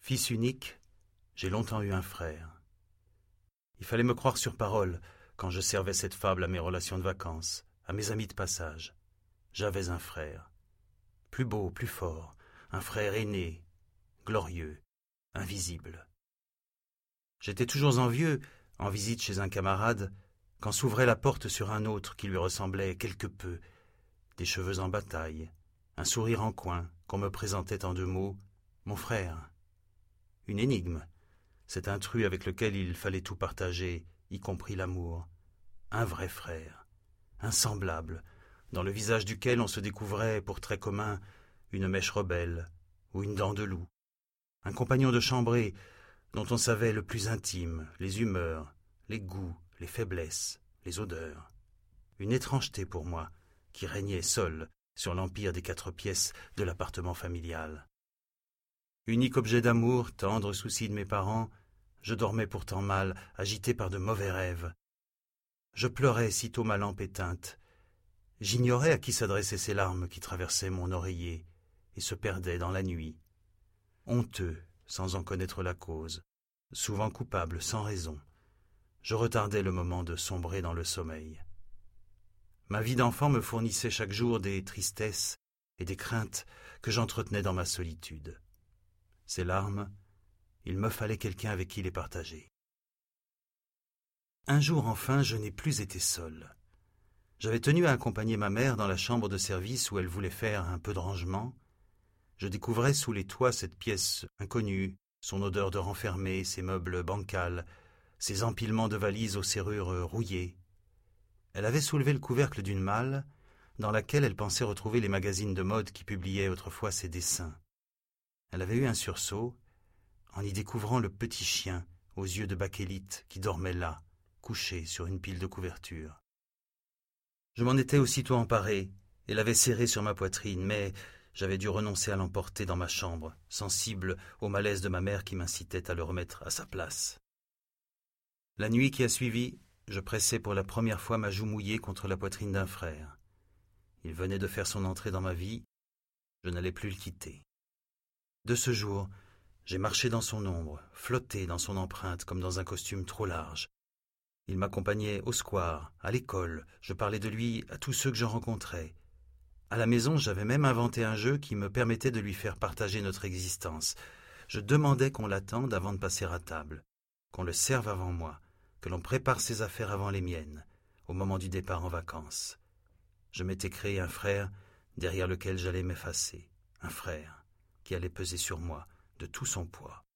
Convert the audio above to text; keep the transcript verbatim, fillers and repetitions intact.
Fils unique, j'ai longtemps eu un frère. Il fallait me croire sur parole quand je servais cette fable à mes relations de vacances, à mes amis de passage. J'avais un frère. Plus beau, plus fort, un frère aîné, glorieux, invisible. J'étais toujours envieux, en visite chez un camarade, quand s'ouvrait la porte sur un autre qui lui ressemblait quelque peu, des cheveux en bataille, un sourire en coin qu'on me présentait en deux mots, mon frère. Une énigme, cet intrus avec lequel il fallait tout partager, y compris l'amour. Un vrai frère, un semblable, dans le visage duquel on se découvrait pour trait commun une mèche rebelle ou une dent de loup. Un compagnon de chambrée dont on savait le plus intime, les humeurs, les goûts, les faiblesses, les odeurs. Une étrangeté pour moi, qui régnait seule sur l'empire des quatre pièces de l'appartement familial. Unique objet d'amour, tendre souci de mes parents, je dormais pourtant mal, agité par de mauvais rêves. Je pleurais sitôt ma lampe éteinte. J'ignorais à qui s'adressaient ces larmes qui traversaient mon oreiller et se perdaient dans la nuit. Honteux, sans en connaître la cause, souvent coupable, sans raison, je retardais le moment de sombrer dans le sommeil. Ma vie d'enfant me fournissait chaque jour des tristesses et des craintes que j'entretenais dans ma solitude. Ces larmes, il me fallait quelqu'un avec qui les partager. Un jour enfin, je n'ai plus été seul. J'avais tenu à accompagner ma mère dans la chambre de service où elle voulait faire un peu de rangement. Je découvrais sous les toits cette pièce inconnue, son odeur de renfermé, ses meubles bancals, ses empilements de valises aux serrures rouillées. Elle avait soulevé le couvercle d'une malle dans laquelle elle pensait retrouver les magazines de mode qui publiaient autrefois ses dessins. Elle avait eu un sursaut en y découvrant le petit chien aux yeux de bakélite qui dormait là, couché sur une pile de couvertures. Je m'en étais aussitôt emparé et l'avais serré sur ma poitrine, mais j'avais dû renoncer à l'emporter dans ma chambre, sensible au malaise de ma mère qui m'incitait à le remettre à sa place. La nuit qui a suivi, je pressai pour la première fois ma joue mouillée contre la poitrine d'un frère. Il venait de faire son entrée dans ma vie, je n'allais plus le quitter. De ce jour, j'ai marché dans son ombre, flotté dans son empreinte comme dans un costume trop large. Il m'accompagnait au square, à l'école, je parlais de lui à tous ceux que je rencontrais. À la maison, j'avais même inventé un jeu qui me permettait de lui faire partager notre existence. Je demandais qu'on l'attende avant de passer à table, qu'on le serve avant moi, que l'on prépare ses affaires avant les miennes, au moment du départ en vacances. Je m'étais créé un frère derrière lequel j'allais m'effacer, un frère qui allait peser sur moi de tout son poids.